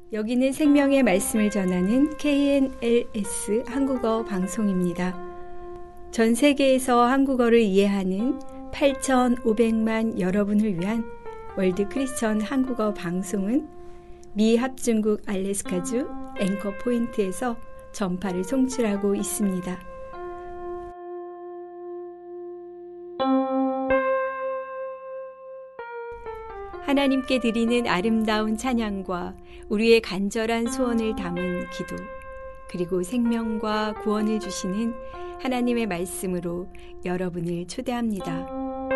여기는 생명의 말씀을 전하는 KNLS 한국어 방송입니다. 전 세계에서 한국어를 이해하는 8,500만 여러분을 위한 월드 크리스천 한국어 방송은 미 합중국 알래스카주 앵커 포인트에서 전파를 송출하고 있습니다. 하나님께 드리는 아름다운 찬양과 우리의 간절한 소원을 담은 기도, 그리고 생명과 구원을 주시는 하나님의 말씀으로 여러분을 초대합니다.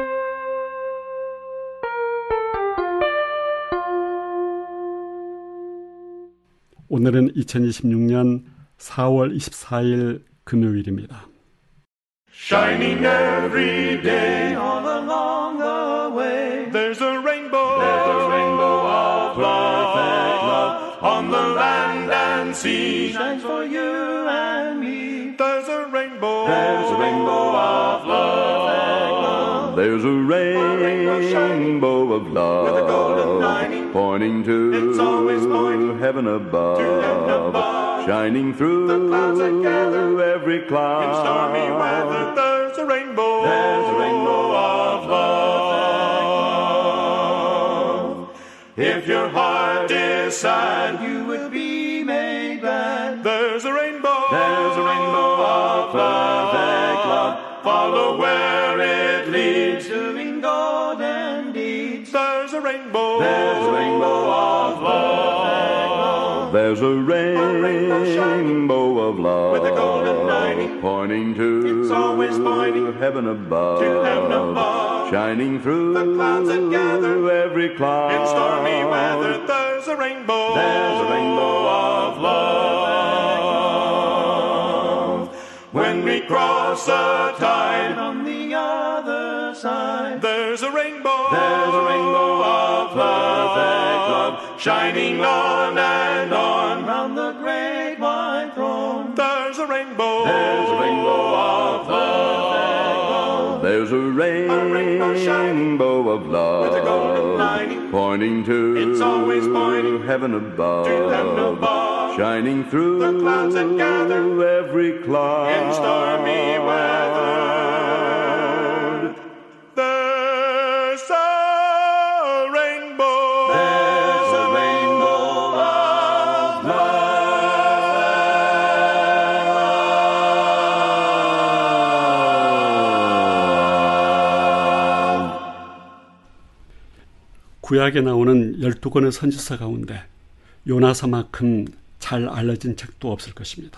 오늘은 2026년 4월 24일 금요일입니다. Shining every day all along the way. There's a rainbow of perfect love on the land and sea. Shines for you and me. There's a rainbow of love. There's a rainbow of love with a golden lining, pointing to it's always pointing heaven above, to heaven above, shining through the clouds that gather every cloud. in stormy weather. There's a rainbow of love. If your heart is sad, you would be made glad. There's a rainbow of perfect love. Follow where it leads, doing golden deeds. There's a rainbow of love. There's a rainbow of love with a golden lining, pointing to it's always pointing heaven above, to heaven above, shining through the clouds that gather every cloud. in stormy weather. There's a rainbow of love. When we cross a tide on the other side, there's a rainbow of perfect love, shining on and on round the great white throne. There's a rainbow of love. There's a rainbow of love with a golden lining, pointing to it's always pointing heaven above, to heaven above, shining through the clouds that gather every cloud in stormy weather. There's a rainbow of 구약에 나오는 12권의 선지서 가운데 요나서만큼 잘 알려진 책도 없을 것입니다.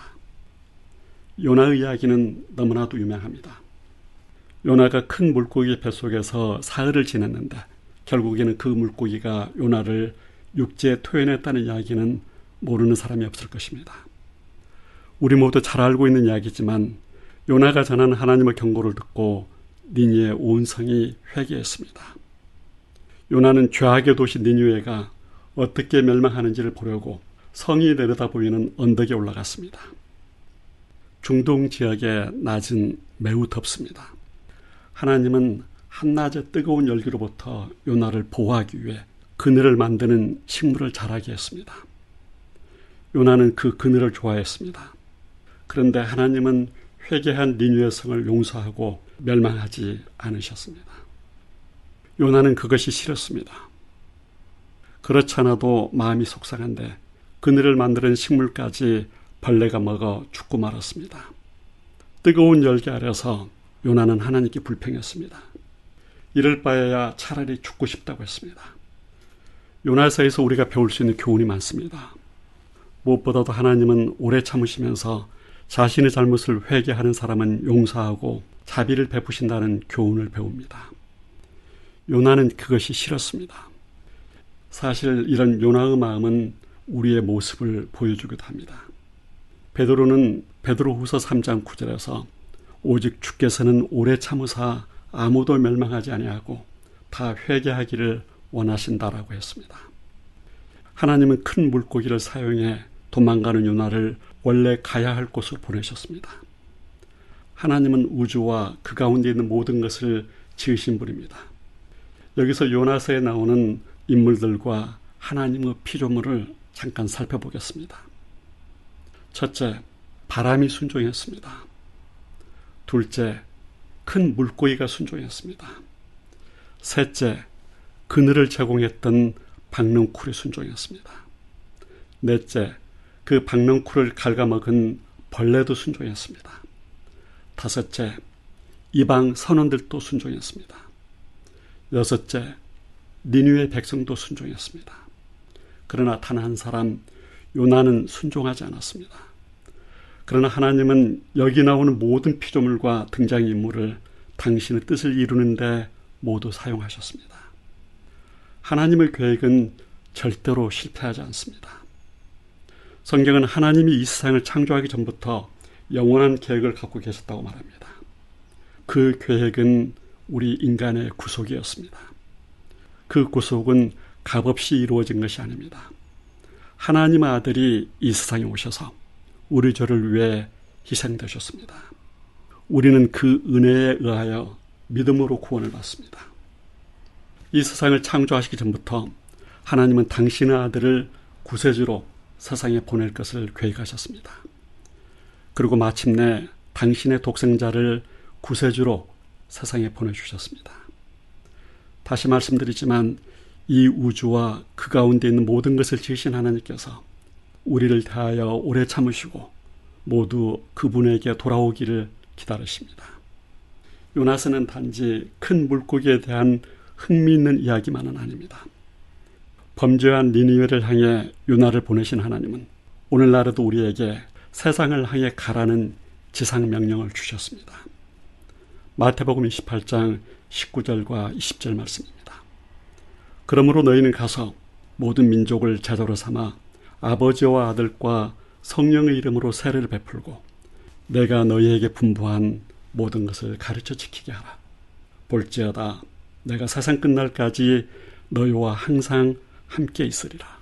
요나의 이야기는 너무나도 유명합니다. 요나가 큰 물고기 뱃속에서 사흘을 지냈는데 결국에는 그 물고기가 요나를 육지에 토해냈다는 이야기는 모르는 사람이 없을 것입니다. 우리 모두 잘 알고 있는 이야기지만 요나가 전한 하나님의 경고를 듣고 니느웨 온 성이 회개했습니다. 요나는 죄악의 도시 니느웨가 어떻게 멸망하는지를 보려고 성이 내려다 보이는 언덕에 올라갔습니다. 중동 지역의 낮은 매우 덥습니다. 하나님은 한낮의 뜨거운 열기로부터 요나를 보호하기 위해 그늘을 만드는 식물을 자라게 했습니다. 요나는 그 그늘을 좋아했습니다. 그런데 하나님은 회개한 니느웨 성을 용서하고 멸망하지 않으셨습니다. 요나는 그것이 싫었습니다. 그렇지 않아도 마음이 속상한데 그늘을 만드는 식물까지 벌레가 먹어 죽고 말았습니다. 뜨거운 열기 아래서 요나는 하나님께 불평했습니다. 이럴 바에야 차라리 죽고 싶다고 했습니다. 요나서에서 우리가 배울 수 있는 교훈이 많습니다. 무엇보다도 하나님은 오래 참으시면서 자신의 잘못을 회개하는 사람은 용서하고 자비를 베푸신다는 교훈을 배웁니다. 요나는 그것이 싫었습니다. 사실 이런 요나의 마음은 우리의 모습을 보여주기도 합니다. 베드로는 베드로후서 3장 9절에서 오직 주께서는 오래 참으사 아무도 멸망하지 아니하고 다 회개하기를 원하신다라고 했습니다. 하나님은 큰 물고기를 사용해 도망가는 요나를 원래 가야 할 곳으로 보내셨습니다. 하나님은 우주와 그 가운데 있는 모든 것을 지으신 분입니다. 여기서 요나서에 나오는 인물들과 하나님의 피조물을 잠깐 살펴보겠습니다. 첫째, 바람이 순종했습니다. 둘째, 큰 물고기가 순종했습니다. 셋째, 그늘을 제공했던 박넝쿨이 순종했습니다. 넷째, 그 박넝쿨을 갉아먹은 벌레도 순종했습니다. 다섯째, 이방 선원들도 순종했습니다. 여섯째, 니느웨 백성도 순종했습니다. 그러나 단 한 사람 요나는 순종하지 않았습니다. 그러나 하나님은 여기 나오는 모든 피조물과 등장인물을 당신의 뜻을 이루는데 모두 사용하셨습니다. 하나님의 계획은 절대로 실패하지 않습니다. 성경은 하나님이 이 세상을 창조하기 전부터 영원한 계획을 갖고 계셨다고 말합니다. 그 계획은 우리 인간의 구속이었습니다. 그 구속은 값없이 이루어진 것이 아닙니다. 하나님의 아들이 이 세상에 오셔서 우리 죄를 위해 희생되셨습니다. 우리는 그 은혜에 의하여 믿음으로 구원을 받습니다. 이 세상을 창조하시기 전부터 하나님은 당신의 아들을 구세주로 세상에 보낼 것을 계획하셨습니다. 그리고 마침내 당신의 독생자를 구세주로 세상에 보내주셨습니다. 다시 말씀드리지만 이 우주와 그 가운데 있는 모든 것을 지으신 하나님께서 우리를 대하여 오래 참으시고 모두 그분에게 돌아오기를 기다리십니다. 요나서는 단지 큰 물고기에 대한 흥미있는 이야기만은 아닙니다. 범죄한 니느웨를 향해 요나를 보내신 하나님은 오늘날에도 우리에게 세상을 향해 가라는 지상 명령을 주셨습니다. 마태복음 28장 19절과 20절 말씀입니다. 그러므로 너희는 가서 모든 민족을 제자로 삼아 아버지와 아들과 성령의 이름으로 세례를 베풀고 내가 너희에게 분부한 모든 것을 가르쳐 지키게 하라. 볼지어다 내가 세상 끝날까지 너희와 항상 함께 있으리라.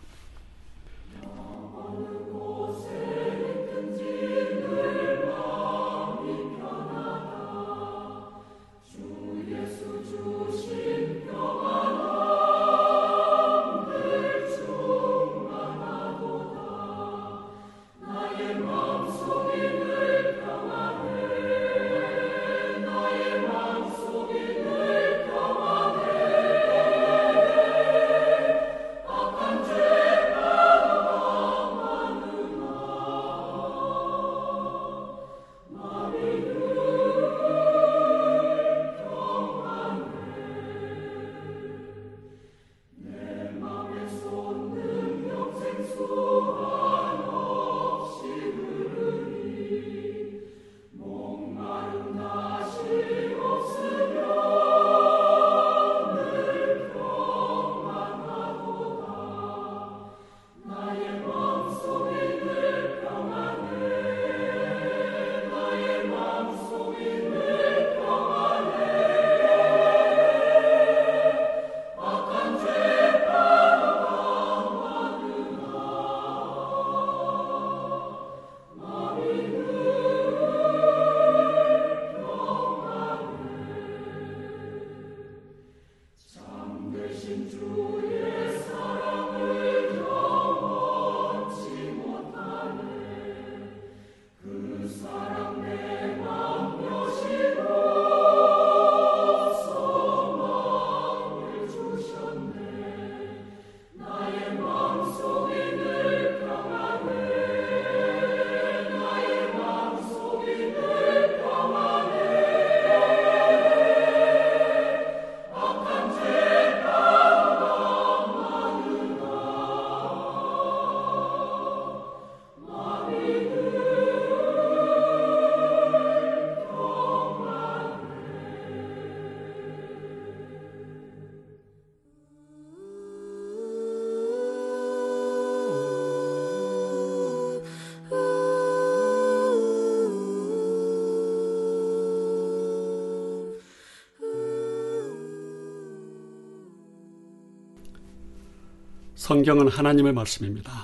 성경은 하나님의 말씀입니다.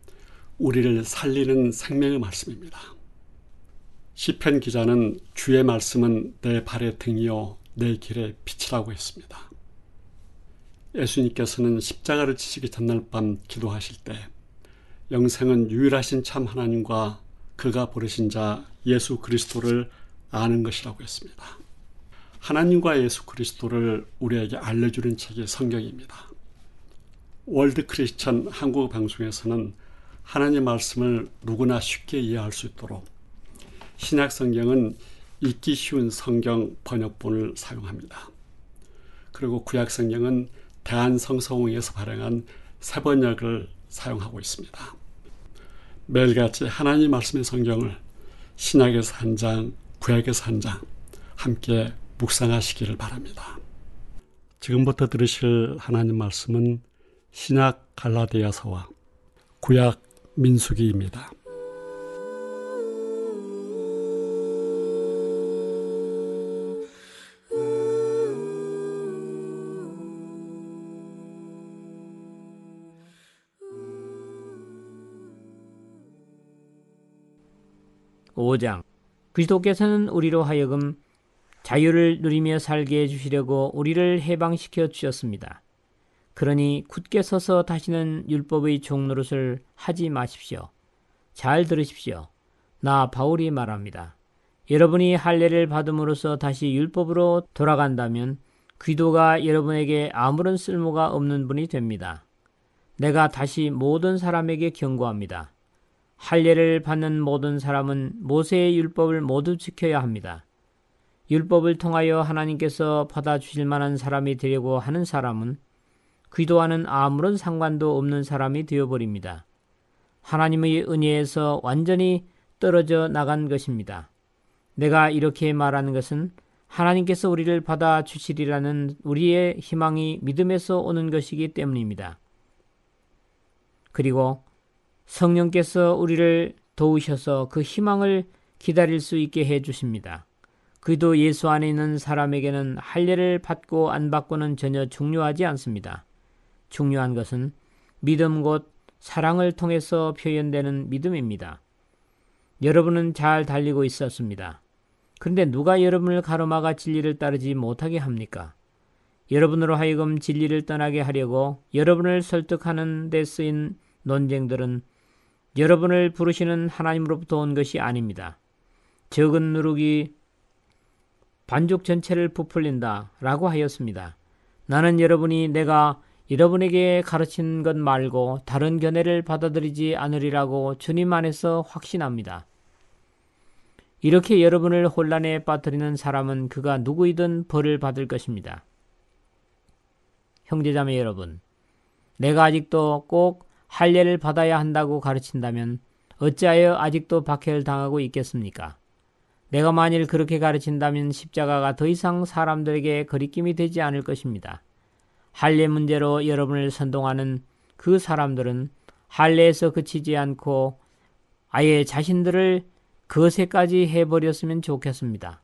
우리를 살리는 생명의 말씀입니다. 시편 기자는 주의 말씀은 내 발의 등이요 내 길의 빛이라고 했습니다. 예수님께서는 십자가를 지시기 전날 밤 기도하실 때 영생은 유일하신 참 하나님과 그가 부르신 자 예수 그리스도를 아는 것이라고 했습니다. 하나님과 예수 그리스도를 우리에게 알려주는 책이 성경입니다. 월드 크리스천 한국 방송에서는 하나님 말씀을 누구나 쉽게 이해할 수 있도록 신약 성경은 읽기 쉬운 성경 번역본을 사용합니다. 그리고 구약 성경은 대한성서공회에서 발행한 새 번역을 사용하고 있습니다. 매일같이 하나님 말씀의 성경을 신약에서 한 장, 구약에서 한 장 함께 묵상하시기를 바랍니다. 지금부터 들으실 하나님 말씀은 신약 갈라디아서와 구약 민수기입니다. (5장) 그리스도께서는 우리로 하여금 자유를 누리며 살게 해주시려고 우리를 해방시켜 주셨습니다. 그러니 굳게 서서 다시는 율법의 종노릇을 하지 마십시오. 잘 들으십시오. 나 바울이 말합니다. 여러분이 할례를 받음으로써 다시 율법으로 돌아간다면 기도가 여러분에게 아무런 쓸모가 없는 분이 됩니다. 내가 다시 모든 사람에게 경고합니다. 할례를 받는 모든 사람은 모세의 율법을 모두 지켜야 합니다. 율법을 통하여 하나님께서 받아주실 만한 사람이 되려고 하는 사람은 기도와는 아무런 상관도 없는 사람이 되어버립니다. 하나님의 은혜에서 완전히 떨어져 나간 것입니다. 내가 이렇게 말하는 것은 하나님께서 우리를 받아주시리라는 우리의 희망이 믿음에서 오는 것이기 때문입니다. 그리고 성령께서 우리를 도우셔서 그 희망을 기다릴 수 있게 해주십니다. 그도 예수 안에 있는 사람에게는 할례를 받고 안 받고는 전혀 중요하지 않습니다. 중요한 것은 믿음 곧 사랑을 통해서 표현되는 믿음입니다. 여러분은 잘 달리고 있었습니다. 그런데 누가 여러분을 가로막아 진리를 따르지 못하게 합니까? 여러분으로 하여금 진리를 떠나게 하려고 여러분을 설득하는 데 쓰인 논쟁들은 여러분을 부르시는 하나님으로부터 온 것이 아닙니다. 적은 누룩이 반죽 전체를 부풀린다 라고 하였습니다. 나는 여러분이 내가 여러분에게 가르친 것 말고 다른 견해를 받아들이지 않으리라고 주님 안에서 확신합니다. 이렇게 여러분을 혼란에 빠뜨리는 사람은 그가 누구이든 벌을 받을 것입니다. 형제자매 여러분, 내가 아직도 꼭 할례를 받아야 한다고 가르친다면 어찌하여 아직도 박해를 당하고 있겠습니까? 내가 만일 그렇게 가르친다면 십자가가 더 이상 사람들에게 거리낌이 되지 않을 것입니다. 할례 문제로 여러분을 선동하는 그 사람들은 할례에서 그치지 않고 아예 자신들을 거세까지 해버렸으면 좋겠습니다.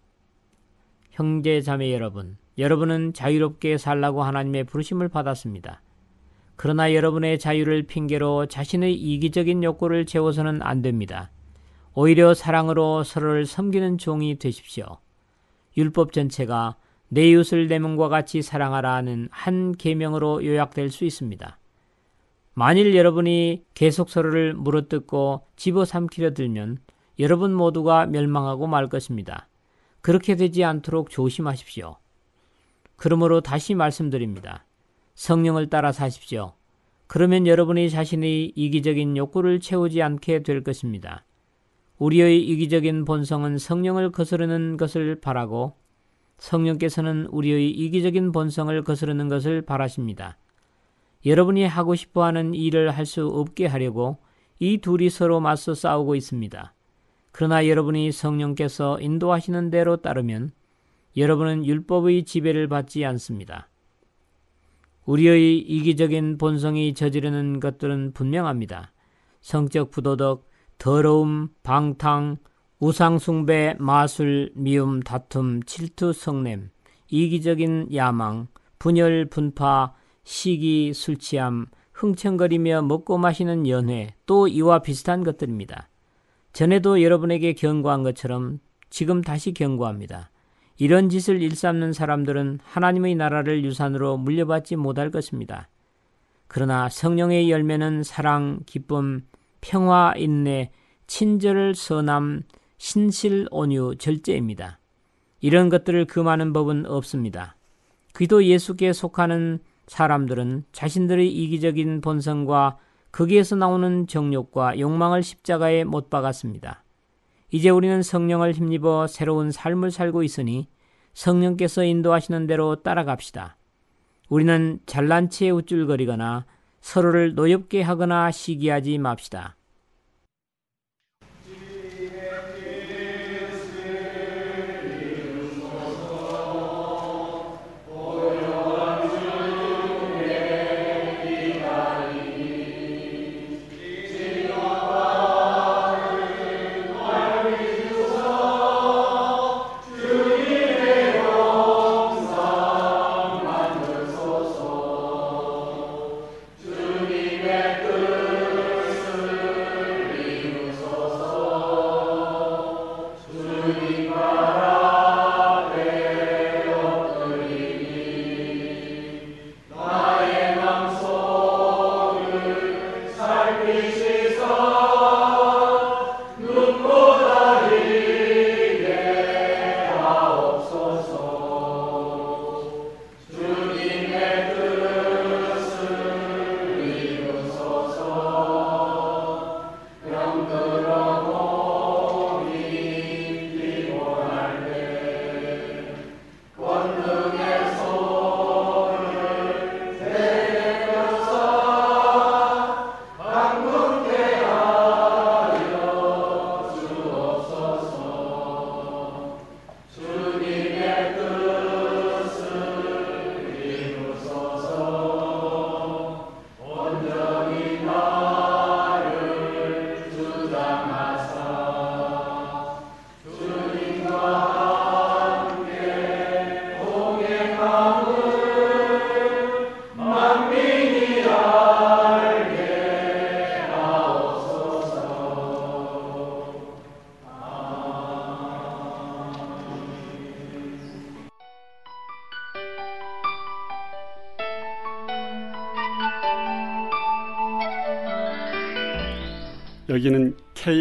형제 자매 여러분, 여러분은 자유롭게 살라고 하나님의 부르심을 받았습니다. 그러나 여러분의 자유를 핑계로 자신의 이기적인 욕구를 채워서는 안 됩니다. 오히려 사랑으로 서로를 섬기는 종이 되십시오. 율법 전체가 내 이웃을 내 몸과 같이 사랑하라는 한 계명으로 요약될 수 있습니다. 만일 여러분이 계속 서로를 물어뜯고 집어삼키려 들면 여러분 모두가 멸망하고 말 것입니다. 그렇게 되지 않도록 조심하십시오. 그러므로 다시 말씀드립니다. 성령을 따라 사십시오. 그러면 여러분이 자신의 이기적인 욕구를 채우지 않게 될 것입니다. 우리의 이기적인 본성은 성령을 거스르는 것을 바라고 성령께서는 우리의 이기적인 본성을 거스르는 것을 바라십니다. 여러분이 하고 싶어하는 일을 할 수 없게 하려고 이 둘이 서로 맞서 싸우고 있습니다. 그러나 여러분이 성령께서 인도하시는 대로 따르면 여러분은 율법의 지배를 받지 않습니다. 우리의 이기적인 본성이 저지르는 것들은 분명합니다. 성적 부도덕, 더러움, 방탕, 우상숭배, 마술, 미움, 다툼, 질투, 성냄, 이기적인 야망, 분열, 분파, 시기, 술취함, 흥청거리며 먹고 마시는 연회, 또 이와 비슷한 것들입니다. 전에도 여러분에게 경고한 것처럼 지금 다시 경고합니다. 이런 짓을 일삼는 사람들은 하나님의 나라를 유산으로 물려받지 못할 것입니다. 그러나 성령의 열매는 사랑, 기쁨, 평화, 인내, 친절, 선함, 신실, 온유, 절제입니다. 이런 것들을 금하는 법은 없습니다. 그리스도 예수께 속하는 사람들은 자신들의 이기적인 본성과 거기에서 나오는 정욕과 욕망을 십자가에 못 박았습니다. 이제 우리는 성령을 힘입어 새로운 삶을 살고 있으니 성령께서 인도하시는 대로 따라갑시다. 우리는 잘난 체에 우쭐거리거나 서로를 노엽게 하거나 시기하지 맙시다. 여기는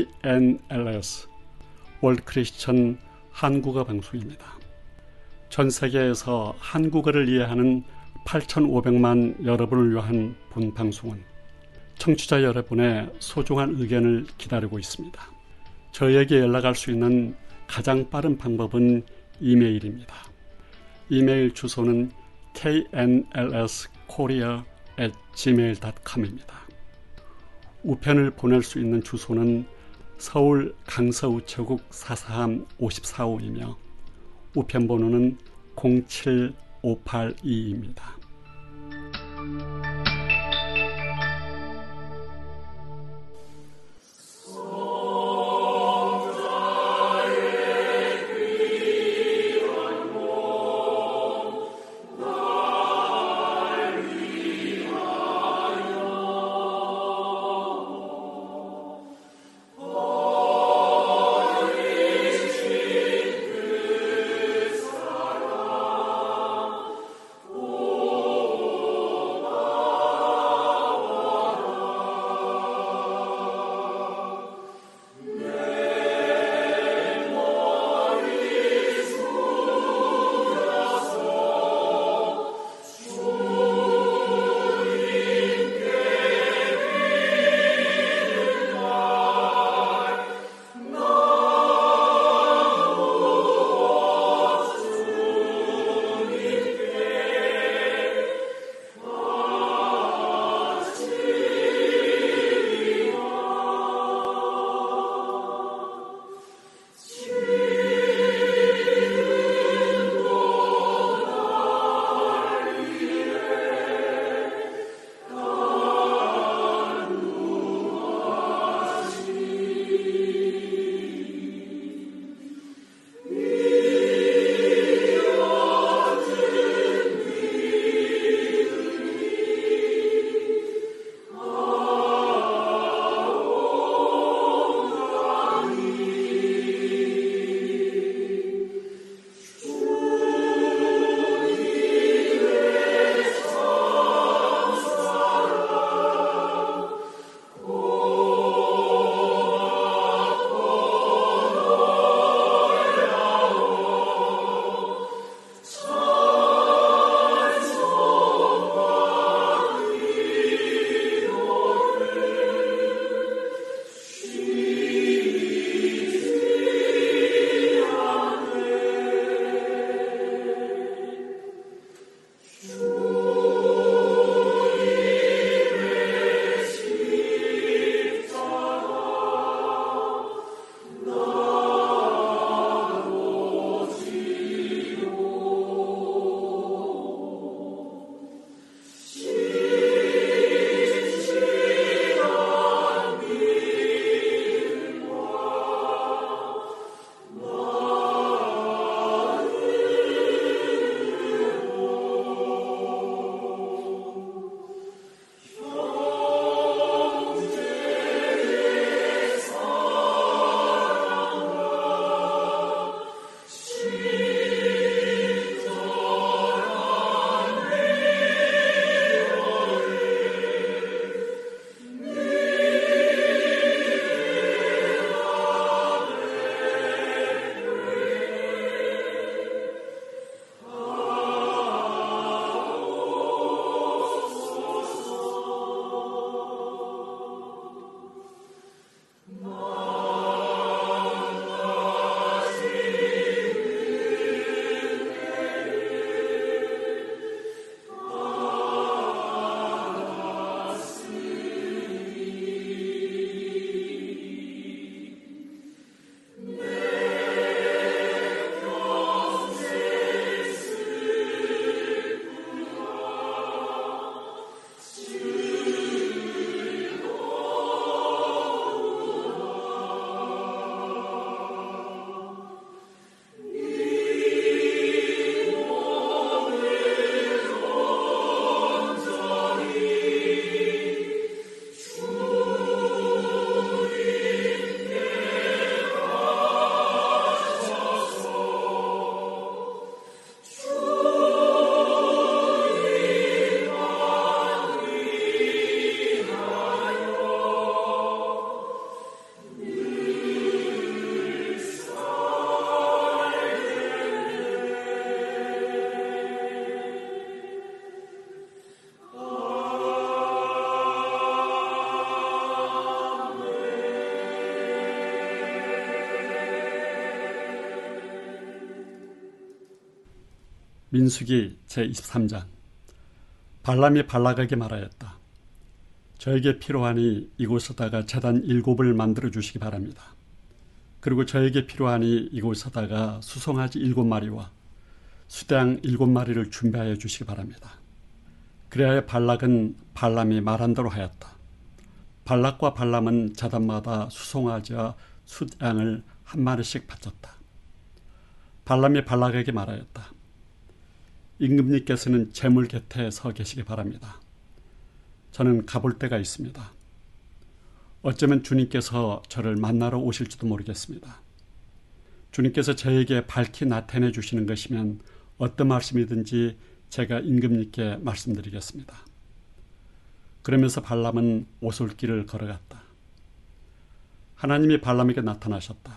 KNLS 월드 크리스천 한국어 방송입니다. 전 세계에서 한국어를 이해하는 8,500만 여러분을 위한 본 방송은 청취자 여러분의 소중한 의견을 기다리고 있습니다. 저에게 연락할 수 있는 가장 빠른 방법은 이메일입니다. 이메일 주소는 knlskorea@gmail.com입니다. 우편을 보낼 수 있는 주소는 서울 강서우체국 443-5445이며 우편번호는 07582입니다. Oh 민수기 제23장. 발람이 발락에게 말하였다. 저에게 필요하니 이곳에다가 제단 7을 만들어 주시기 바랍니다. 그리고 저에게 필요하니 이곳에다가 수송아지 7마리와 수양 7마리를 준비하여 주시기 바랍니다. 그래야 발락은 발람이 말한 대로 하였다. 발락과 발람은 제단마다 수송아지와 숫양을 한 마리씩 바쳤다. 발람이 발락에게 말하였다. 임금님께서는 제물 곁에 서 계시기 바랍니다. 저는 가볼 데가 있습니다. 어쩌면 주님께서 저를 만나러 오실지도 모르겠습니다. 주님께서 저에게 밝히 나타내 주시는 것이면 어떤 말씀이든지 제가 임금님께 말씀드리겠습니다. 그러면서 발람은 오솔길을 걸어갔다. 하나님이 발람에게 나타나셨다.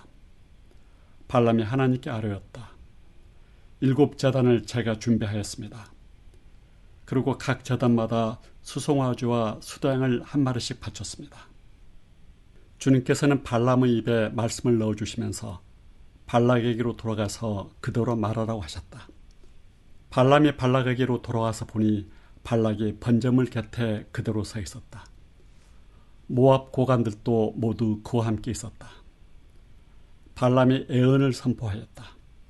발람이 하나님께 아뢰었다. 7 제단을 제가 준비하였습니다. 그리고 각 제단마다 수송아지와 수양을 한 마리씩 바쳤습니다. 주님께서는 발람의 입에 말씀을 넣어주시면서 발락에게로 돌아가서 그대로 말하라고 하셨다. 발람이 발락에게로 돌아와서 보니 발락이 번제물 곁에 그대로 서 있었다. 모압 고관들도 모두 그와 함께 있었다. 발람이 애언을 선포하였다.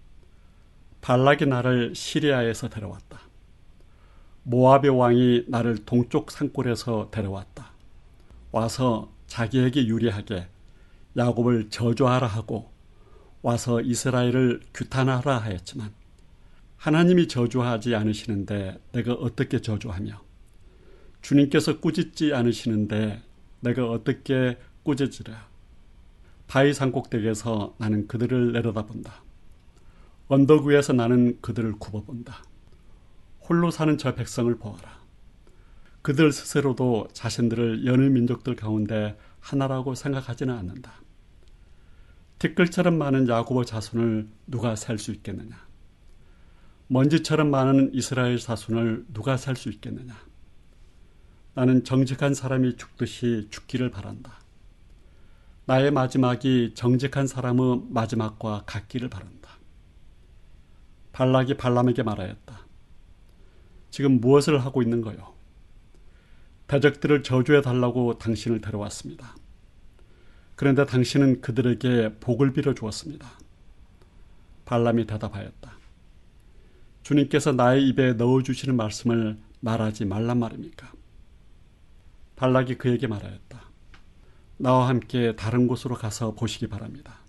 발락이 나를 시리아에서 데려왔다. 모압의 왕이 나를 동쪽 산골에서 데려왔다. 와서 자기에게 유리하게 야곱을 저주하라 하고 와서 이스라엘을 규탄하라 하였지만 하나님이 저주하지 않으시는데 내가 어떻게 저주하며 주님께서 꾸짖지 않으시는데 내가 어떻게 꾸짖으랴. 바위 산꼭대기에서 나는 그들을 내려다본다. 언덕 위에서 나는 그들을 굽어본다. 홀로 사는 저 백성을 보아라. 그들 스스로도 자신들을 여느 민족들 가운데 하나라고 생각하지는 않는다. 티끌처럼 많은 야곱의 자손을 누가 셀 수 있겠느냐? 먼지처럼 많은 이스라엘 자손을 누가 셀 수 있겠느냐? 나는 정직한 사람이 죽듯이 죽기를 바란다. 나의 마지막이 정직한 사람의 마지막과 같기를 바란다. 발락이 발람에게 말하였다. 지금 무엇을 하고 있는 거요? 대적들을 저주해 달라고 당신을 데려왔습니다. 그런데 당신은 그들에게 복을 빌어 주었습니다. 발람이 대답하였다. 주님께서 나의 입에 넣어주시는 말씀을 말하지 말란 말입니까? 발락이 그에게 말하였다. 나와 함께 다른 곳으로 가서 보시기 바랍니다.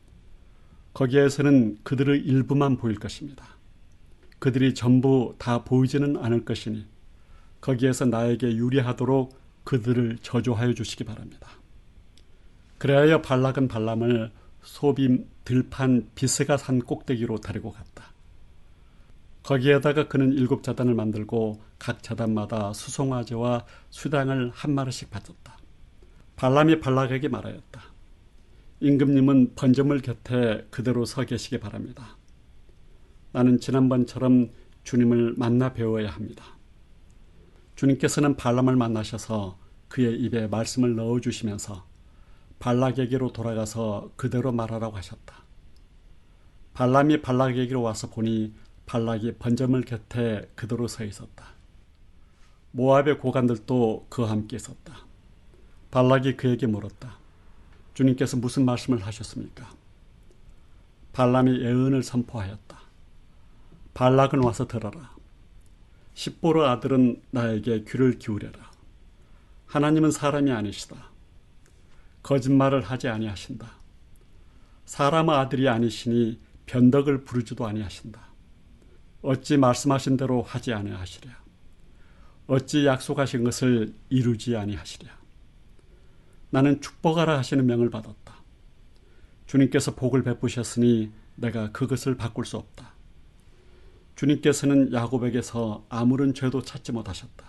거기에서는 그들의 일부만 보일 것입니다. 그들이 전부 다 보이지는 않을 것이니 거기에서 나에게 유리하도록 그들을 저주하여 주시기 바랍니다. 그래야 발락은 발람을 소빔 들판 비스가 산 꼭대기로 데리고 갔다. 거기에다가 그는 7 제단을 만들고 각 제단마다 수송아지와 수양을 한 마리씩 바쳤다. 발람이 발락에게 말하였다. 임금님은 번제물 곁에 그대로 서 계시기 바랍니다. 나는 지난번처럼 주님을 만나 배워야 합니다. 주님께서는 발람을 만나셔서 그의 입에 말씀을 넣어주시면서 발락에게로 돌아가서 그대로 말하라고 하셨다. 발람이 발락에게로 와서 보니 발락이 번제물 곁에 그대로 서 있었다. 모압의 고관들도 그와 함께 있었다. 발락이 그에게 물었다. 주님께서 무슨 말씀을 하셨습니까? 발람이 애언을 선포하였다. 발락은 와서 들어라. 십보르 아들은 나에게 귀를 기울여라. 하나님은 사람이 아니시다. 거짓말을 하지 아니하신다. 사람의 아들이 아니시니 변덕을 부르지도 아니하신다. 어찌 말씀하신 대로 하지 아니하시랴. 어찌 약속하신 것을 이루지 아니하시랴. 나는 축복하라 하시는 명을 받았다. 주님께서 복을 베푸셨으니 내가 그것을 바꿀 수 없다. 주님께서는 야곱에게서 아무런 죄도 찾지 못하셨다.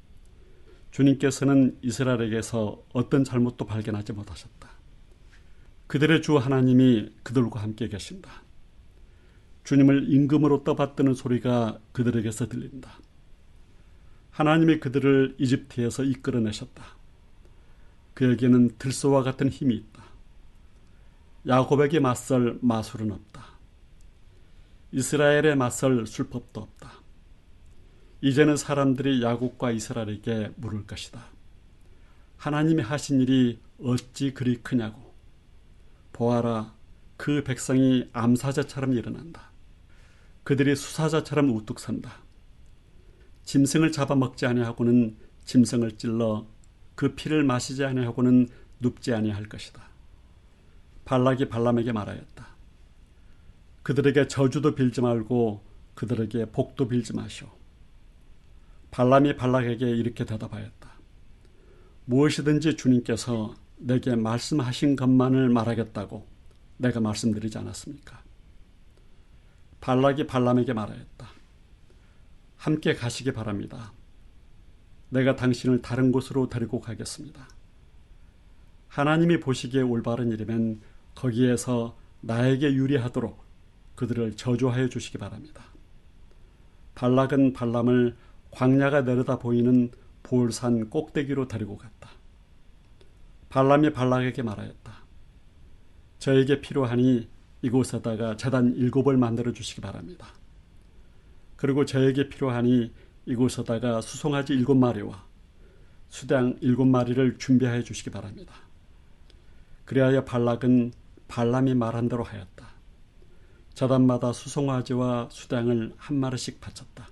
주님께서는 이스라엘에게서 어떤 잘못도 발견하지 못하셨다. 그들의 주 하나님이 그들과 함께 계신다. 주님을 임금으로 떠받드는 소리가 그들에게서 들린다. 하나님이 그들을 이집트에서 이끌어내셨다. 그에게는 들소와 같은 힘이 있다. 야곱에게 맞설 마술은 없다. 이스라엘에 맞설 술법도 없다. 이제는 사람들이 야곱과 이스라엘에게 물을 것이다. 하나님이 하신 일이 어찌 그리 크냐고. 보아라, 그 백성이 암사자처럼 일어난다. 그들이 수사자처럼 우뚝 선다. 짐승을 잡아먹지 아니하고는 짐승을 찔러 그 피를 마시지 아니하고는 눕지 아니할 것이다. 발락이 발람에게 말하였다. 그들에게 저주도 빌지 말고 그들에게 복도 빌지 마시오. 발람이 발락에게 이렇게 대답하였다. 무엇이든지 주님께서 내게 말씀하신 것만을 말하겠다고 내가 말씀드리지 않았습니까? 발락이 발람에게 말하였다. 함께 가시기 바랍니다. 내가 당신을 다른 곳으로 데리고 가겠습니다. 하나님이 보시기에 올바른 일이면 거기에서 나에게 유리하도록 그들을 저주하여 주시기 바랍니다. 발락은 발람을 광야가 내려다 보이는 볼산 꼭대기로 데리고 갔다. 발람이 발락에게 말하였다. 저에게 필요하니 이곳에다가 제단 7을 만들어 주시기 바랍니다. 그리고 저에게 필요하니 이곳에다가 수송아지 7마리와 수당 7마리를 준비하여 주시기 바랍니다. 그리하여 발락은 발람이 말한 대로 하였다. 제단마다 수송아지와 수당을 한 마리씩 바쳤다.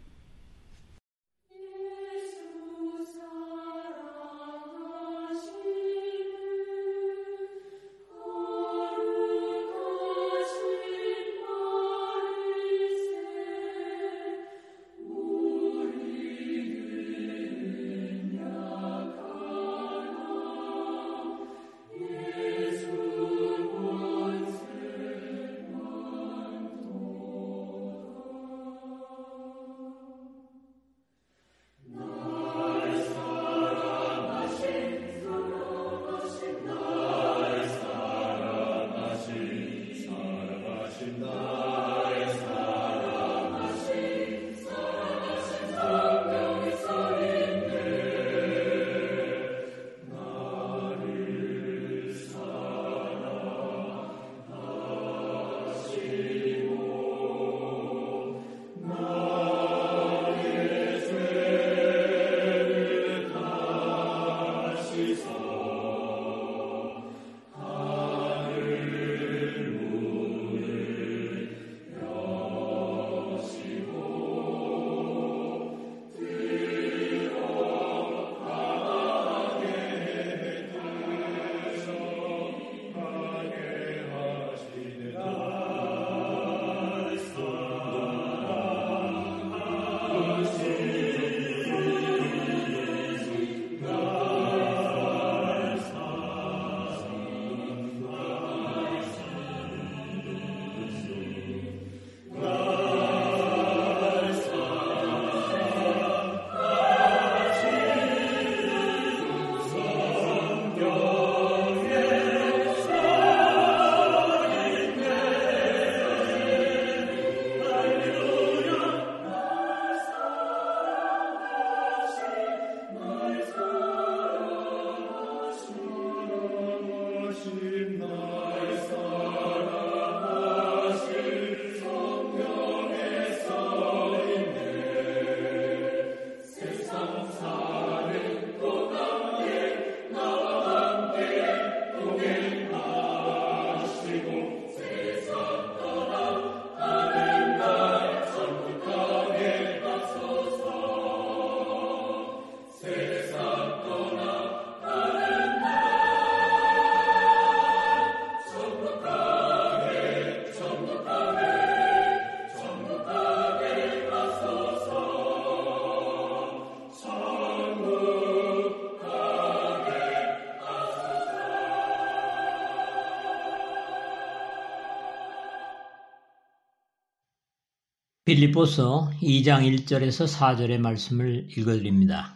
빌립보서 2장 1절에서 4절의 말씀을 읽어드립니다.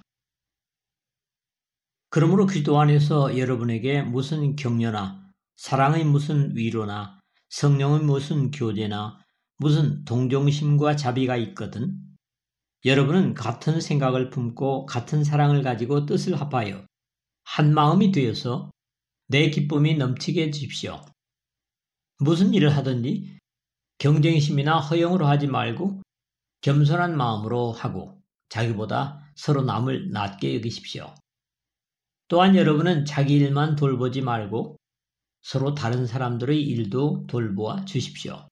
그러므로 그리스도 안에서 여러분에게 무슨 격려나 사랑의 무슨 위로나 성령의 무슨 교제나 무슨 동정심과 자비가 있거든 여러분은 같은 생각을 품고 같은 사랑을 가지고 뜻을 합하여 한 마음이 되어서 내 기쁨이 넘치게 해주십시오. 무슨 일을 하든지 경쟁심이나 허영으로 하지 말고 겸손한 마음으로 하고 자기보다 서로 남을 낮게 여기십시오. 또한 여러분은 자기 일만 돌보지 말고 서로 다른 사람들의 일도 돌보아 주십시오.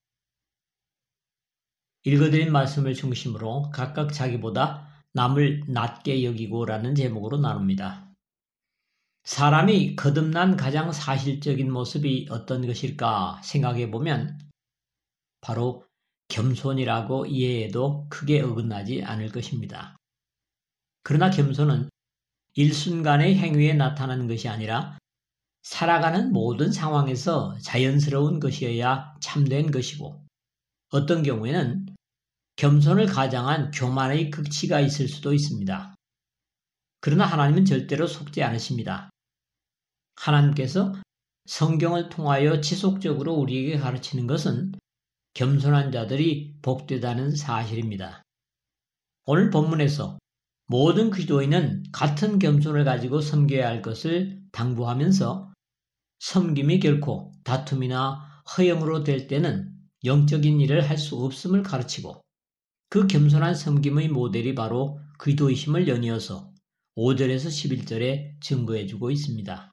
읽어드린 말씀을 중심으로 각각 자기보다 남을 낮게 여기고라는 제목으로 나눕니다. 사람이 거듭난 가장 사실적인 모습이 어떤 것일까 생각해 보면 바로 겸손이라고 이해해도 크게 어긋나지 않을 것입니다. 그러나 겸손은 일순간의 행위에 나타나는 것이 아니라 살아가는 모든 상황에서 자연스러운 것이어야 참된 것이고 어떤 경우에는 겸손을 가장한 교만의 극치가 있을 수도 있습니다. 그러나 하나님은 절대로 속지 않으십니다. 하나님께서 성경을 통하여 지속적으로 우리에게 가르치는 것은 겸손한 자들이 복되다는 사실입니다. 오늘 본문에서 모든 그리스도인은 같은 겸손을 가지고 섬겨야 할 것을 당부하면서 섬김이 결코 다툼이나 허영으로 될 때는 영적인 일을 할 수 없음을 가르치고 그 겸손한 섬김의 모델이 바로 그리스도이심을 연이어서 5절에서 11절에 증거해주고 있습니다.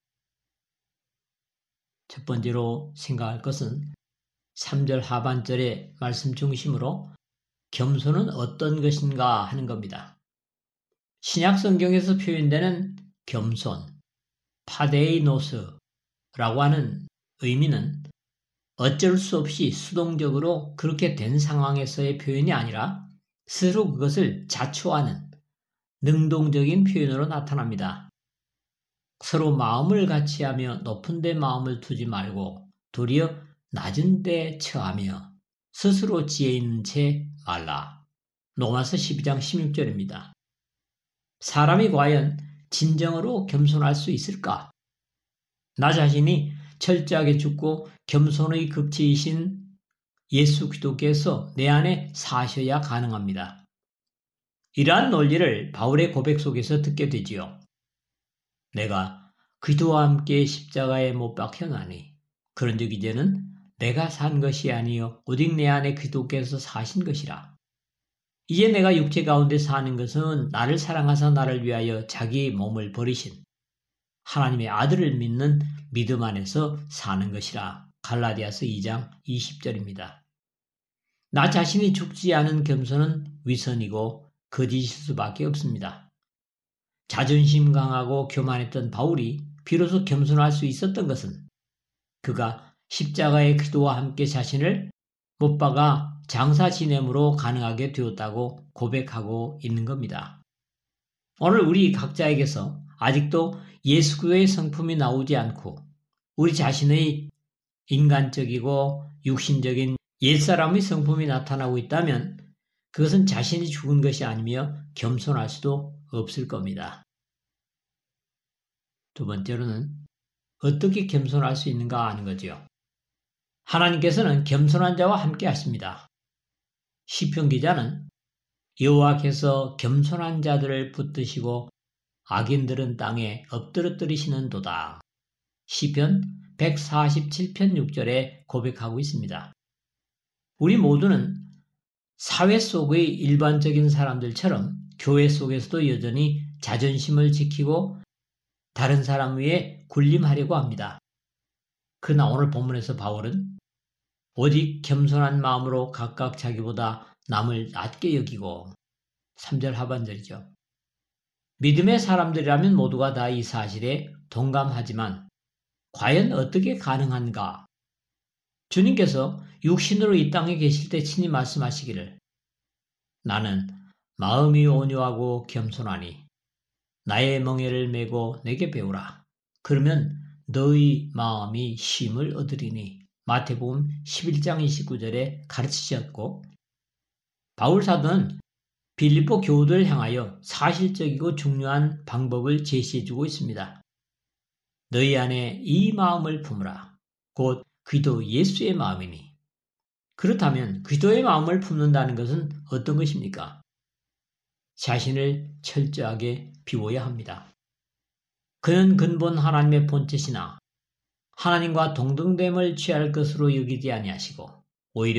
첫 번째로 생각할 것은 3절 하반절의 말씀 중심으로 겸손은 어떤 것인가 하는 겁니다. 신약 성경에서 표현되는 겸손, 파데이노스라고 하는 의미는 어쩔 수 없이 수동적으로 그렇게 된 상황에서의 표현이 아니라 스스로 그것을 자초하는 능동적인 표현으로 나타납니다. 서로 마음을 같이하며 높은 데 마음을 두지 말고 도리어 낮은 데 처하며 스스로 지혜 있는 채 말라. 로마서 12장 16절입니다. 사람이 과연 진정으로 겸손할 수 있을까? 나 자신이 철저하게 죽고 겸손의 극치이신 예수 그리스도께서 내 안에 사셔야 가능합니다. 이러한 논리를 바울의 고백 속에서 듣게 되지요. 내가 그리스도와 함께 십자가에 못 박혀나니 그런즉 이제는 내가 산 것이 아니요 오직 내 안에 그리스도께서 사신 것이라. 이제 내가 육체 가운데 사는 것은 나를 사랑하사 나를 위하여 자기 몸을 버리신 하나님의 아들을 믿는 믿음 안에서 사는 것이라. 갈라디아서 2장 20절입니다. 나 자신이 죽지 않은 겸손은 위선이고 거짓일 수밖에 없습니다. 자존심 강하고 교만했던 바울이 비로소 겸손할 수 있었던 것은 그가 십자가의 그리스도와 함께 자신을 못 박아 장사 지냄으로 가능하게 되었다고 고백하고 있는 겁니다. 오늘 우리 각자에게서 아직도 예수 그리스도의 성품이 나오지 않고 우리 자신의 인간적이고 육신적인 옛사람의 성품이 나타나고 있다면 그것은 자신이 죽은 것이 아니며 겸손할 수도 없을 겁니다. 두 번째로는 어떻게 겸손할 수 있는가 하는 거죠. 하나님께서는 겸손한 자와 함께 하십니다. 시편 기자는 여호와께서 겸손한 자들을 붙드시고 악인들은 땅에 엎드러뜨리시는도다. 시편 147편 6절에 고백하고 있습니다. 우리 모두는 사회 속의 일반적인 사람들처럼 교회 속에서도 여전히 자존심을 지키고 다른 사람 위에 군림하려고 합니다. 그러나 오늘 본문에서 바울은 오직 겸손한 마음으로 각각 자기보다 남을 낮게 여기고 3절 하반절이죠. 믿음의 사람들이라면 모두가 다 이 사실에 동감하지만 과연 어떻게 가능한가? 주님께서 육신으로 이 땅에 계실 때 친히 말씀하시기를 나는 마음이 온유하고 겸손하니 나의 멍에를 메고 내게 배우라. 그러면 너의 마음이 쉼을 얻으리니 마태복음 11장 29절에 가르치셨고 바울 사도는 빌립보 교우들을 향하여 사실적이고 중요한 방법을 제시해주고 있습니다. 너희 안에 이 마음을 품으라. 곧 그리스도 예수의 마음이니. 그렇다면 그리스도의 마음을 품는다는 것은 어떤 것입니까? 자신을 철저하게 비워야 합니다. 그는 근본 하나님의 본체시나 하나님과 동등됨을 취할 것으로 여기지 아니하시고 오히려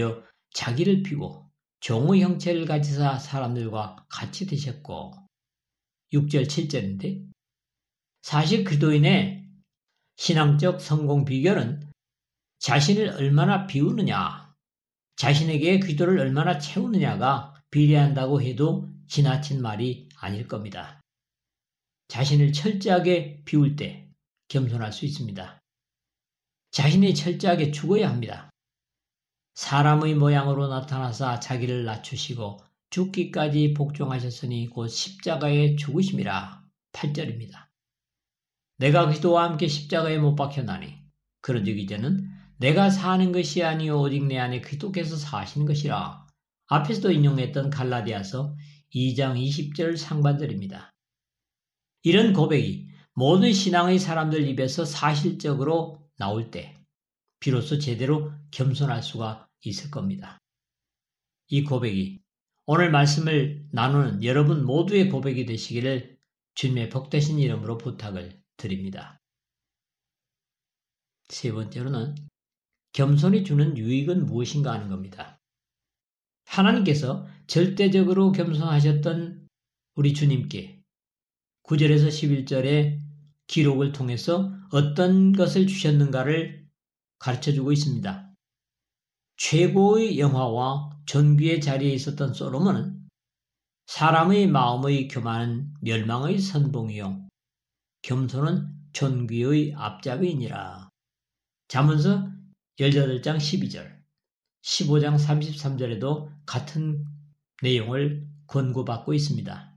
자기를 피고 종의 형체를 가지사 사람들과 같이 드셨고 6절 7절인데 사실 그리스도인의 신앙적 성공 비결은 자신을 얼마나 비우느냐, 자신에게 그리스도를 얼마나 채우느냐가 비례한다고 해도 지나친 말이 아닐 겁니다. 자신을 철저하게 비울 때 겸손할 수 있습니다. 자신이 철저하게 죽어야 합니다. 사람의 모양으로 나타나사 자기를 낮추시고 죽기까지 복종하셨으니 곧 십자가에 죽으심이라. 8절입니다. 내가 그리스도와 함께 십자가에 못 박혔나니 그런즉 이제는 내가 사는 것이 아니요 오직 내 안에 그리스도께서 사시는 것이라. 앞에서도 인용했던 갈라디아서 2장 20절 상반절입니다. 이런 고백이 모든 신앙의 사람들 입에서 사실적으로 나올 때 비로소 제대로 겸손할 수가 있을 겁니다. 이 고백이 오늘 말씀을 나누는 여러분 모두의 고백이 되시기를 주님의 복되신 이름으로 부탁을 드립니다. 세 번째로는 겸손이 주는 유익은 무엇인가 하는 겁니다. 하나님께서 절대적으로 겸손하셨던 우리 주님께 9절에서 11절의 기록을 통해서 어떤 것을 주셨는가를 가르쳐주고 있습니다. 최고의 영화와 존귀의 자리에 있었던 솔로몬은 사람의 마음의 교만은 멸망의 선봉이요 겸손은 존귀의 앞잡이니라. 잠언서 18장 12절, 15장 33절에도 같은 내용을 권고받고 있습니다.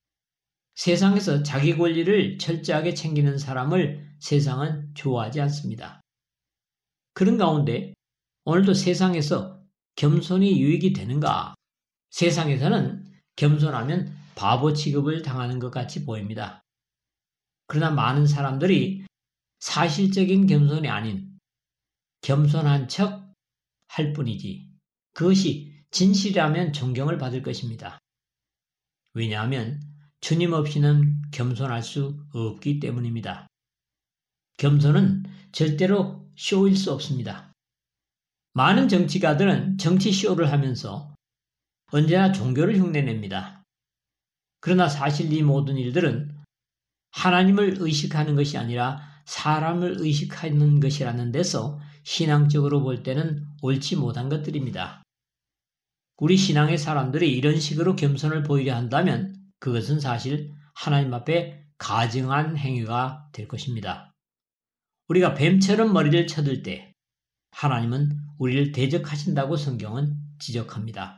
세상에서 자기 권리를 철저하게 챙기는 사람을 세상은 좋아하지 않습니다. 그런 가운데 오늘도 세상에서 겸손이 유익이 되는가? 세상에서는 겸손하면 바보 취급을 당하는 것 같이 보입니다. 그러나 많은 사람들이 사실적인 겸손이 아닌 겸손한 척 할 뿐이지 그것이 진실이라면 존경을 받을 것입니다. 왜냐하면 주님 없이는 겸손할 수 없기 때문입니다. 겸손은 절대로 쇼일 수 없습니다. 많은 정치가들은 정치 쇼를 하면서 언제나 종교를 흉내냅니다. 그러나 사실 이 모든 일들은 하나님을 의식하는 것이 아니라 사람을 의식하는 것이라는 데서 신앙적으로 볼 때는 옳지 못한 것들입니다. 우리 신앙의 사람들이 이런 식으로 겸손을 보이려 한다면 그것은 사실 하나님 앞에 가증한 행위가 될 것입니다. 우리가 뱀처럼 머리를 쳐들 때 하나님은 우리를 대적하신다고 성경은 지적합니다.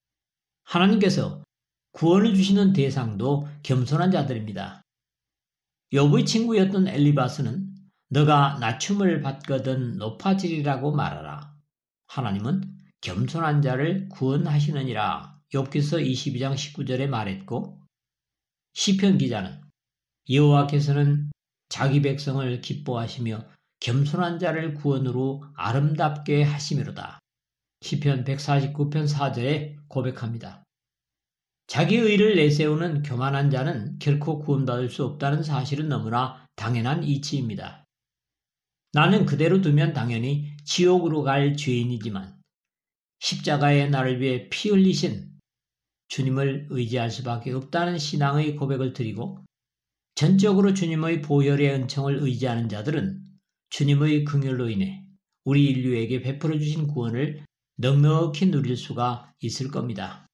하나님께서 구원을 주시는 대상도 겸손한 자들입니다. 욥의 친구였던 엘리바스는 너가 낮춤을 받거든 높아지리라고 말하라. 하나님은 겸손한 자를 구원하시느니라. 욥기서 22장 19절에 말했고 시편 기자는 여호와께서는 자기 백성을 기뻐하시며 겸손한 자를 구원으로 아름답게 하시미로다. 시편 149편 4절에 고백합니다. 자기 의를 내세우는 교만한 자는 결코 구원받을 수 없다는 사실은 너무나 당연한 이치입니다. 나는 그대로 두면 당연히 지옥으로 갈 죄인이지만 십자가에 나를 위해 피 흘리신 주님을 의지할 수밖에 없다는 신앙의 고백을 드리고 전적으로 주님의 보혈의 은총을 의지하는 자들은 주님의 긍휼로 인해 우리 인류에게 베풀어 주신 구원을 넉넉히 누릴 수가 있을 겁니다.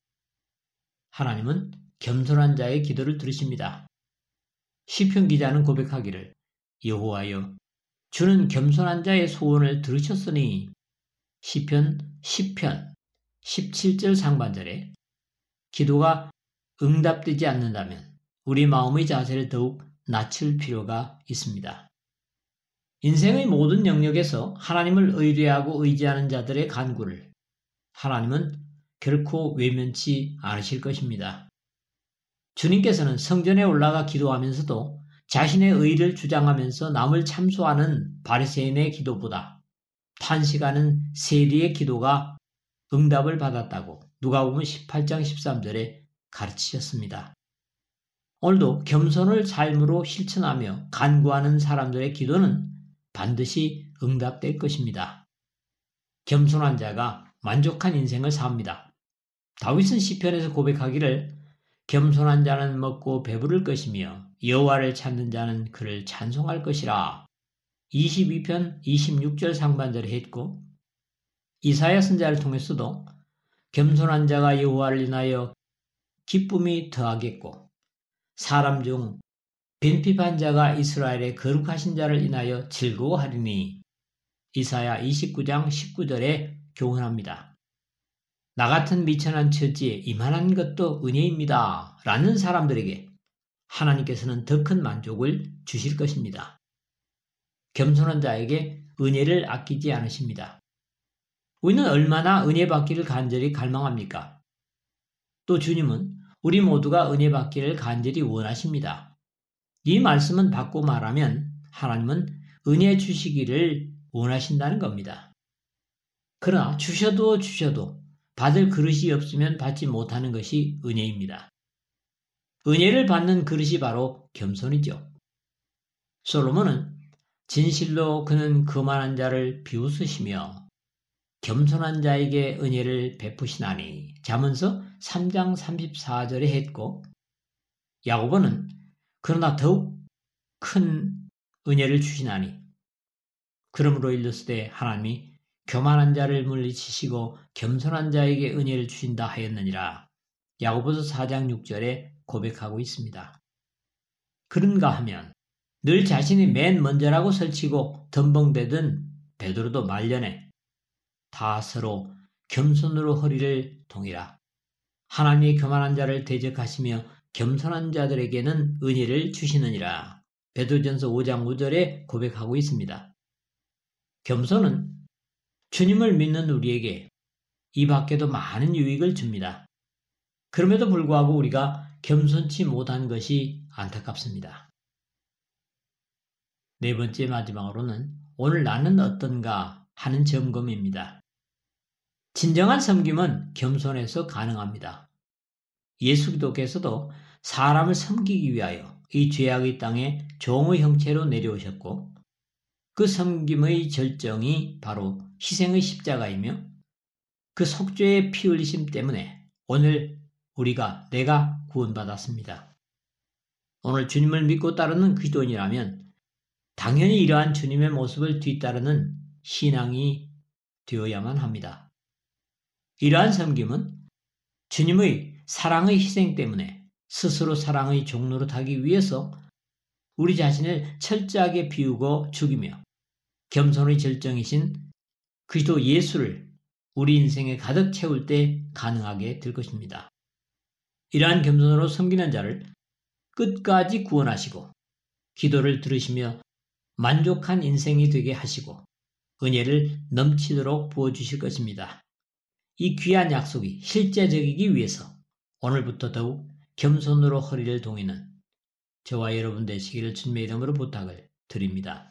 하나님은 겸손한 자의 기도를 들으십니다. 시편 기자는 고백하기를 여호와여 주는 겸손한 자의 소원을 들으셨으니 시편 10편 17절 상반절에 기도가 응답되지 않는다면 우리 마음의 자세를 더욱 낮출 필요가 있습니다. 인생의 모든 영역에서 하나님을 의뢰하고 의지하는 자들의 간구를 하나님은 결코 외면치 않으실 것입니다. 주님께서는 성전에 올라가 기도하면서도 자신의 의를 주장하면서 남을 참소하는 바리새인의 기도보다 탄식하는 세리의 기도가 응답을 받았다고 누가복음 18장 13절에 가르치셨습니다. 오늘도 겸손을 삶으로 실천하며 간구하는 사람들의 기도는 반드시 응답될 것입니다. 겸손한 자가 만족한 인생을 삽니다. 다윗은 시편에서 고백하기를 겸손한 자는 먹고 배부를 것이며 여호와를 찾는 자는 그를 찬송할 것이라. 22편 26절 상반절에 했고 이사야 선지자를 통해서도 겸손한 자가 여호와를 인하여 기쁨이 더하겠고 사람 중 빈핍한 자가 이스라엘의 거룩하신 자를 인하여 즐거워하리니. 이사야 29장 19절에 교훈합니다. 나 같은 미천한 처지에 이만한 것도 은혜입니다. 라는 사람들에게 하나님께서는 더 큰 만족을 주실 것입니다. 겸손한 자에게 은혜를 아끼지 않으십니다. 우리는 얼마나 은혜 받기를 간절히 갈망합니까? 또 주님은 우리 모두가 은혜 받기를 간절히 원하십니다. 이 말씀은 바꿔 말하면 하나님은 은혜 주시기를 원하신다는 겁니다. 그러나 주셔도 받을 그릇이 없으면 받지 못하는 것이 은혜입니다. 은혜를 받는 그릇이 바로 겸손이죠. 솔로몬은 진실로 그는 거만한 자를 비웃으시며 겸손한 자에게 은혜를 베푸시나니 잠언서 3장 34절에 했고, 야고보는 그러나 더욱 큰 은혜를 주시나니 그러므로 일렀으되 하나님이 교만한 자를 물리치시고 겸손한 자에게 은혜를 주신다 하였느니라. 야고보서 4장 6절에 고백하고 있습니다. 그런가 하면 늘 자신이 맨 먼저라고 설치고 덤벙대던 베드로도 말년에 다 서로 겸손으로 허리를 동이라. 하나님이 교만한 자를 대적하시며 겸손한 자들에게는 은혜를 주시느니라. 베드로전서 5장 5절에 고백하고 있습니다. 겸손은 주님을 믿는 우리에게 이 밖에도 많은 유익을 줍니다. 그럼에도 불구하고 우리가 겸손치 못한 것이 안타깝습니다. 네 번째 마지막으로는 오늘 나는 어떤가 하는 점검입니다. 진정한 섬김은 겸손해서 가능합니다. 예수 그리스도께서도 사람을 섬기기 위하여 이 죄악의 땅에 종의 형체로 내려오셨고 그 섬김의 절정이 바로 희생의 십자가이며 그 속죄의 피 흘리심 때문에 오늘 내가 구원받았습니다. 오늘 주님을 믿고 따르는 그리스도인이라면 당연히 이러한 주님의 모습을 뒤따르는 신앙이 되어야만 합니다. 이러한 섬김은 주님의 사랑의 희생 때문에 스스로 사랑의 종로로 타기 위해서 우리 자신을 철저하게 비우고 죽이며 겸손의 절정이신 그리스도 예수를 우리 인생에 가득 채울 때 가능하게 될 것입니다. 이러한 겸손으로 섬기는 자를 끝까지 구원하시고 기도를 들으시며 만족한 인생이 되게 하시고 은혜를 넘치도록 부어주실 것입니다. 이 귀한 약속이 실제적이기 위해서 오늘부터 더욱 겸손으로 허리를 동이는 저와 여러분 되시기를 주님의 이름으로 부탁을 드립니다.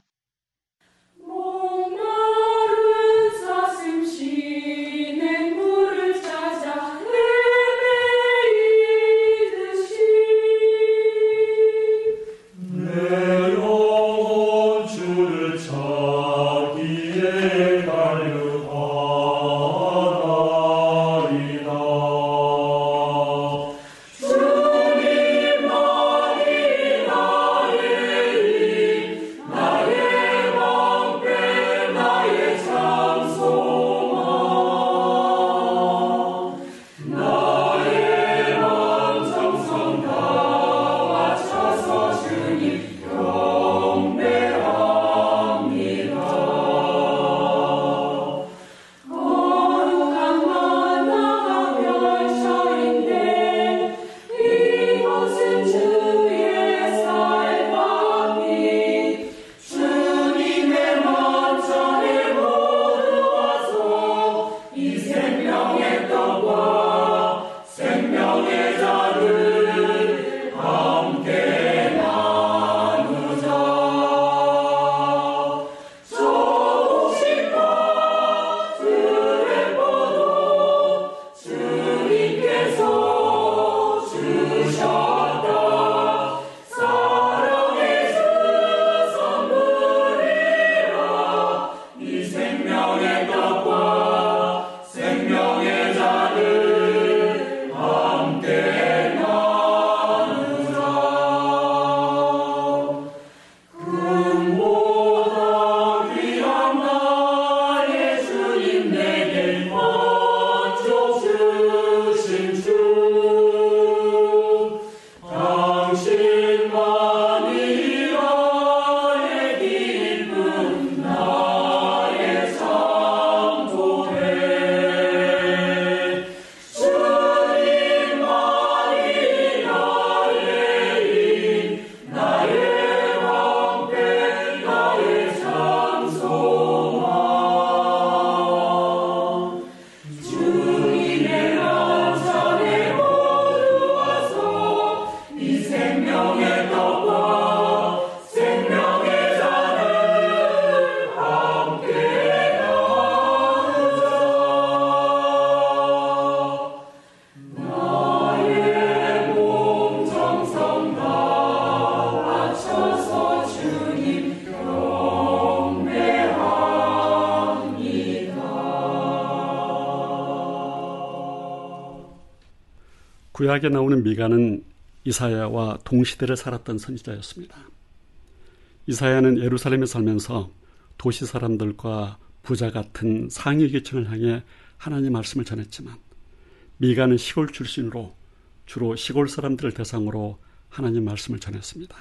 구약에 나오는 미가는 이사야와 동시대를 살았던 선지자였습니다. 이사야는 예루살렘에 살면서 도시 사람들과 부자 같은 상위 계층을 향해 하나님 말씀을 전했지만, 미가는 시골 출신으로 주로 시골 사람들을 대상으로 하나님 말씀을 전했습니다.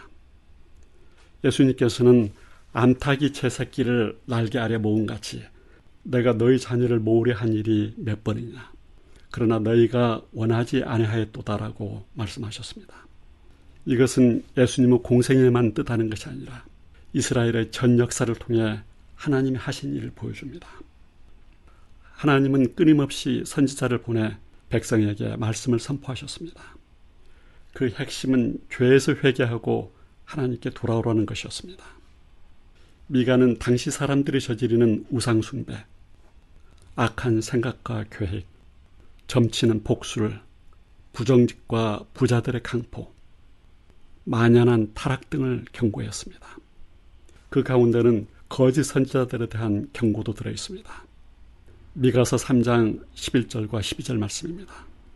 예수님께서는 암탉이 제 새끼를 날개 아래 모음같이 내가 너희 자녀를 모으려 한 일이 몇 번이냐, 그러나 너희가 원하지 아니하였도다라고 말씀하셨습니다. 이것은 예수님의 공생애만 뜻하는 것이 아니라 이스라엘의 전 역사를 통해 하나님이 하신 일을 보여줍니다. 하나님은 끊임없이 선지자를 보내 백성에게 말씀을 선포하셨습니다. 그 핵심은 죄에서 회개하고 하나님께 돌아오라는 것이었습니다. 미가는 당시 사람들이 저지르는 우상숭배, 악한 생각과 계획, 점치는 복술, 부정직과 부자들의 강포, 만연한 타락 등을 경고했습니다. 그 가운데는 거짓 선지자들에 대한 경고도 들어있습니다. 미가서 3장 11절과 12절 말씀입니다.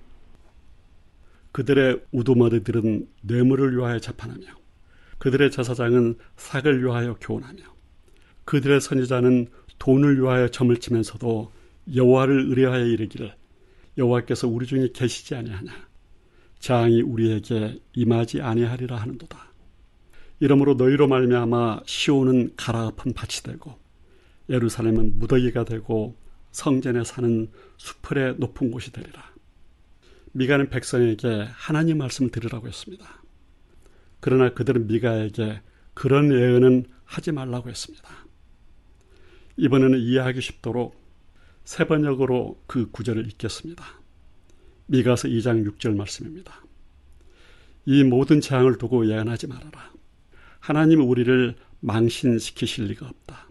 그들의 우두머리들은 뇌물을 위하여 재판하며 그들의 제사장은 삭을 위하여 교훈하며 그들의 선지자는 돈을 위하여 점을 치면서도 여호와를 의뢰하여 이르기를 여호와께서 우리 중에 계시지 아니하냐, 재앙이 우리에게 임하지 아니하리라 하는도다. 이러므로 너희로 말미암아 시온은 가라앉은 밭이 되고 예루살렘은 무더기가 되고 성전에 사는 수풀의 높은 곳이 되리라. 미가는 백성에게 하나님 말씀을 들으라고 했습니다. 그러나 그들은 미가에게 그런 예언은 하지 말라고 했습니다. 이번에는 이해하기 쉽도록 세 번역으로 그 구절을 읽겠습니다. 미가서 2장 6절 말씀입니다. 이 모든 재앙을 두고 예언하지 말아라. 하나님이 우리를 망신시키실 리가 없다.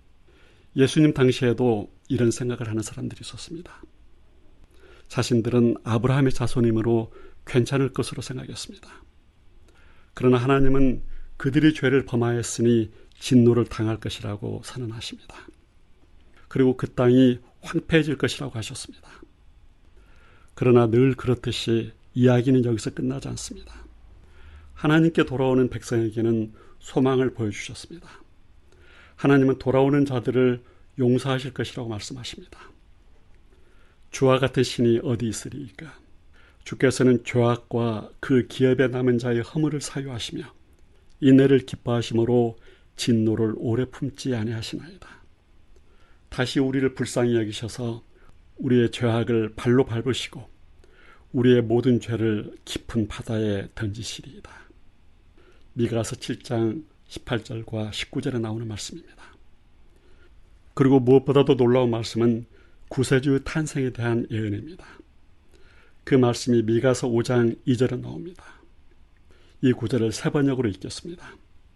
예수님 당시에도 이런 생각을 하는 사람들이 있었습니다. 자신들은 아브라함의 자손이므로 괜찮을 것으로 생각했습니다. 그러나 하나님은 그들이 죄를 범하였으니 진노를 당할 것이라고 선언하십니다. 그리고 그 땅이 황폐해질 것이라고 하셨습니다. 그러나 늘 그렇듯이 이야기는 여기서 끝나지 않습니다. 하나님께 돌아오는 백성에게는 소망을 보여주셨습니다. 하나님은 돌아오는 자들을 용서하실 것이라고 말씀하십니다. 주와 같은 신이 어디 있으리이까? 주께서는 죄악과 그 기업에 남은 자의 허물을 사유하시며 인애를 기뻐하심으로 진노를 오래 품지 아니하시나이다. 다시 우리를 불쌍히 여기셔서 우리의 죄악을 발로 밟으시고 우리의 모든 죄를 깊은 바다에 던지시리이다. 미가서 7장 18절과 19절에 나오는 말씀입니다. 그리고 무엇보다도 놀라운 말씀은 구세주의 탄생에 대한 예언입니다. 그 말씀이 미가서 5장 2절에 나옵니다. 이 구절을 세 번역으로 읽겠습니다.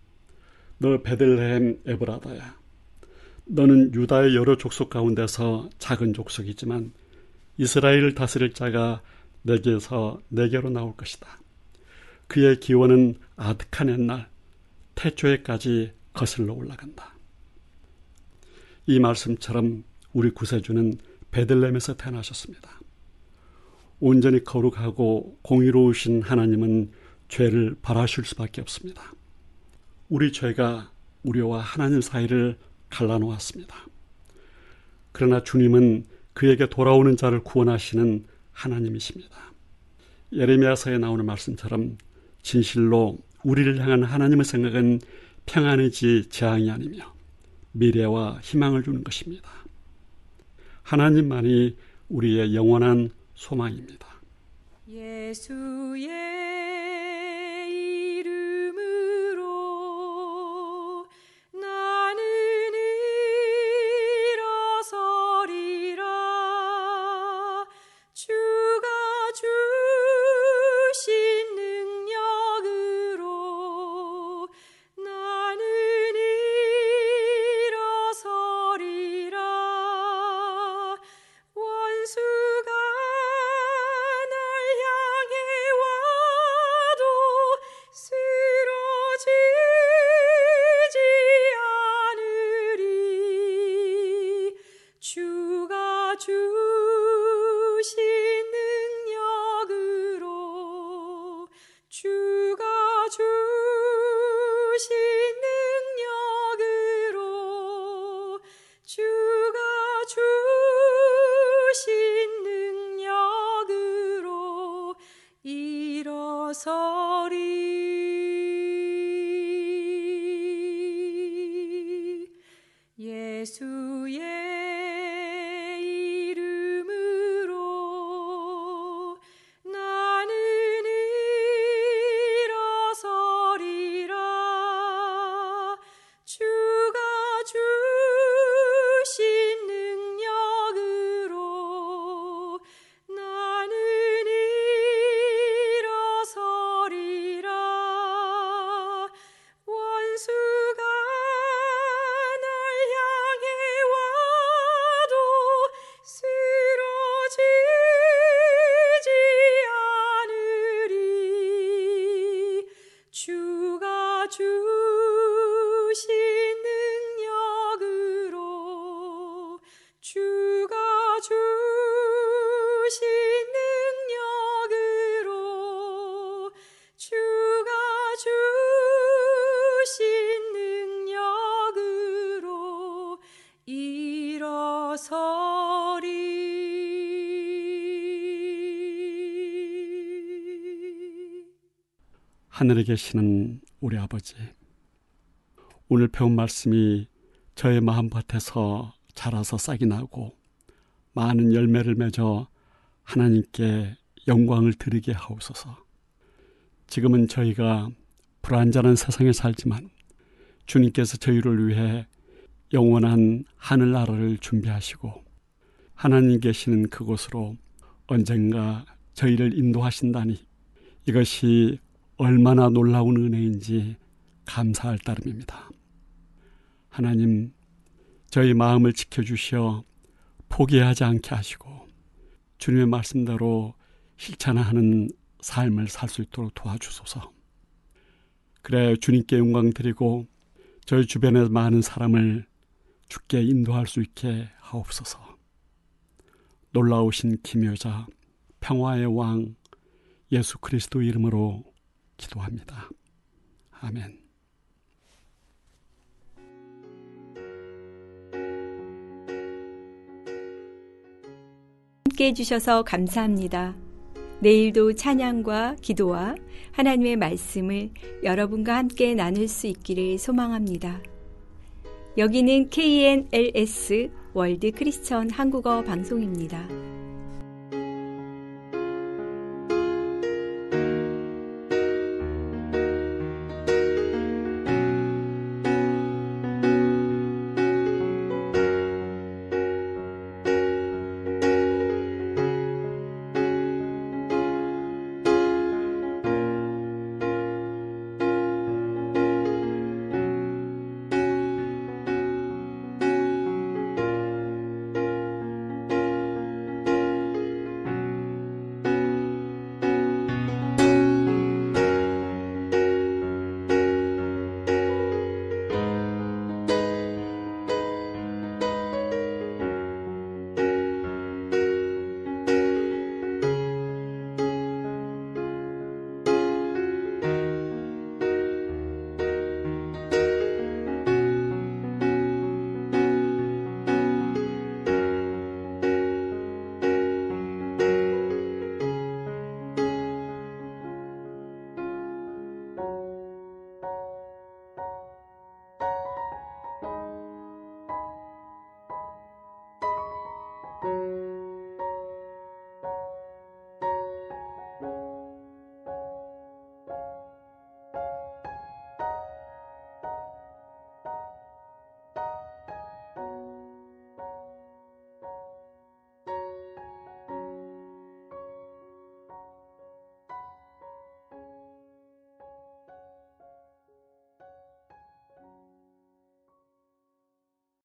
너 베들레헴 에브라다야, 너는 유다의 여러 족속 가운데서 작은 족속이지만 이스라엘을 다스릴 자가 내게서 내게로 나올 것이다. 그의 기원은 아득한 옛날 태초에까지 거슬러 올라간다. 이 말씀처럼 우리 구세주는 베들레헴에서 태어나셨습니다. 온전히 거룩하고 공의로우신 하나님은 죄를 벌하실 수밖에 없습니다. 우리 죄가 우리와 하나님 사이를 갈라놓았습니다. 그러나 주님은 그에게 돌아오는 자를 구원하시는 하나님이십니다. 예레미야서에 나오는 말씀처럼 진실로 우리를 향한 하나님의 생각은 평안이지 재앙이 아니며 미래와 희망을 주는 것입니다. 하나님만이 우리의 영원한 소망입니다. 예수의 이름으로 나는 일어서리라. 주가 주신 능력으로 나는 일어서리라. 원수가 날 향해 와도 예수의 이름으로 나는 일어서리라. 주가 주신 능력으로 나는 일어서리라. 원수가 날 향해 와도 쓰러지지 않으리. 주가 주신 능력으로 주가 주신 능력으로 주가 주신 능력으로 일어서리. 하늘에 계시는 우리 아버지, 오늘 배운 말씀이 저의 마음밭에서 자라서 싹이 나고 많은 열매를 맺어 하나님께 영광을 드리게 하옵소서. 지금은 저희가 불완전한 세상에 살지만 주님께서 저희를 위해 영원한 하늘나라를 준비하시고 하나님 계시는 그곳으로 언젠가 저희를 인도하신다니, 이것이 얼마나 놀라운 은혜인지 감사할 따름입니다. 하나님, 저희 마음을 지켜주시어 포기하지 않게 하시고 주님의 말씀대로 실천하는 삶을 살 수 있도록 도와주소서. 그래 주님께 영광 드리고 저희 주변의 많은 사람을 주께 인도할 수 있게 하옵소서. 놀라우신 기묘자 평화의 왕 예수 그리스도 이름으로 기도합니다. 아멘. 함께해 주셔서 감사합니다. 내일도 찬양과 기도와 하나님의 말씀을 여러분과 함께 나눌 수 있기를 소망합니다. 여기는 KNLS 월드 크리스천 한국어 방송입니다.